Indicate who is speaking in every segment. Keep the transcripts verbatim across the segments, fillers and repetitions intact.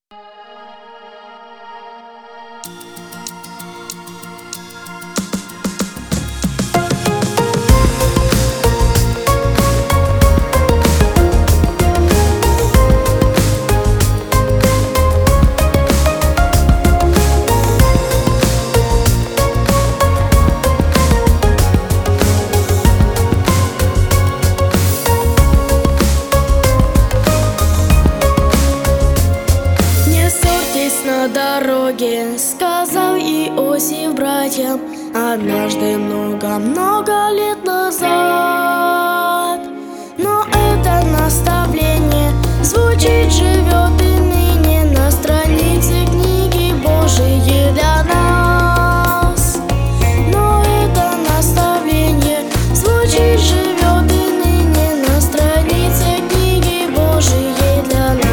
Speaker 1: На дороге сказал Иосиф братьям однажды много-много лет назад. Но это наставление звучит, живет и ныне на странице книги Божией для нас. Но это наставление звучит, живет и ныне на странице книги Божией для нас.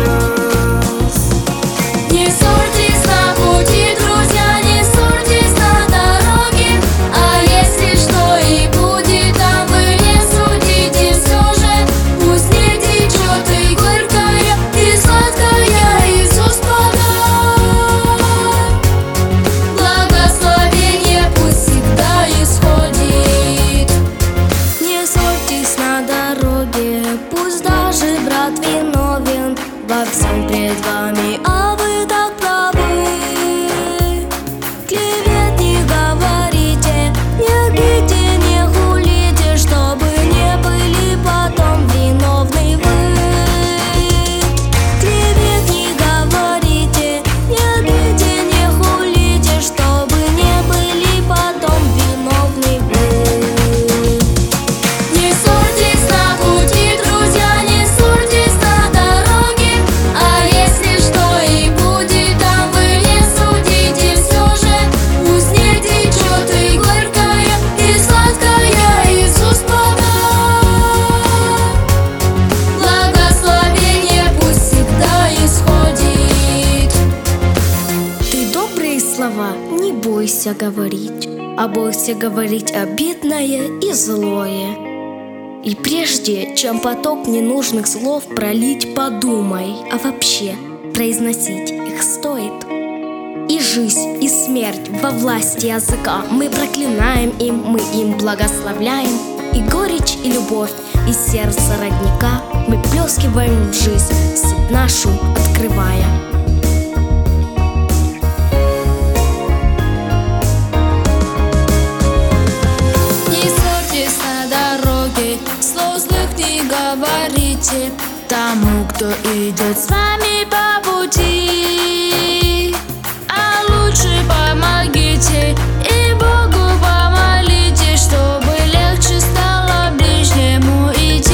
Speaker 2: Не ссорьтесь на пути, друзья, не ссорьтесь на дороге. А если что и будет, там вы не судите все же. Пусть не течет и горькая, и сладкая из уст плода. Благословение пусть всегда исходит.
Speaker 1: Не ссорьтесь на дороге, пусть даже брат виновен во всем пред вами, а вы так правы. Клевет не говорите, нигде не хулите, чтобы не были потом виновны вы. Клевет не говорите, нигде не хулите, чтобы не были потом виновны вы.
Speaker 2: Не ссорьтесь на пути, друзья, не ссорьтесь на дороге. А если что и будет, там вы не судите все же. Пусть не течет и горькая, и сладкая из уст плода. Благословение пусть всегда исходит.
Speaker 1: Ты добрые слова не бойся говорить, а бойся говорить обидное и злое. И прежде чем поток ненужных слов пролить, подумай, а вообще произносить их стоит. И жизнь, и смерть во власти языка. Мы проклинаем им, мы им благословляем. И горечь, и любовь из сердца родника мы плескиваем в жизнь, суть нашу открывая.
Speaker 2: Не ссорьтесь на дороге, слов злых не говорите тому, кто идет с вами по пути. А лучше помогите и Богу помолите, чтобы легче стало ближнему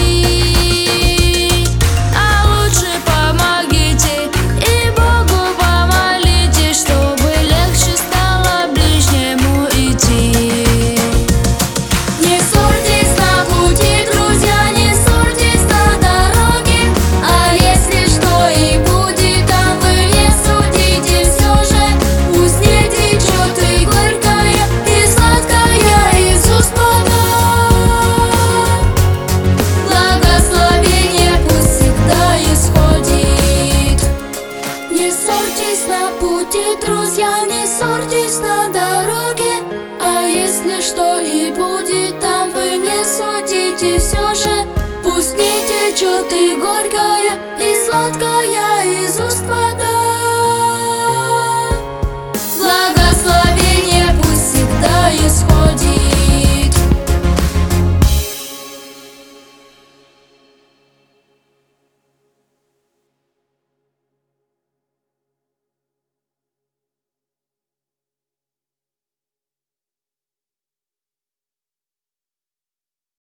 Speaker 2: идти. А лучше помогите и Богу помолите, чтобы легче стало ближнему идти. Не ссорьтесь на пути, друзья, не ссорьтесь на дороге. А если что и будет, там вы не судите все же. Пусть не течет и горькая, и сладкая из уст плода. Благословение пусть всегда исходит. Не ссорьтесь на пути, друзья, не ссорьтесь на дороге. А если что и будет, там вы не судите все же. Пусть не течет и горькая, и сладкая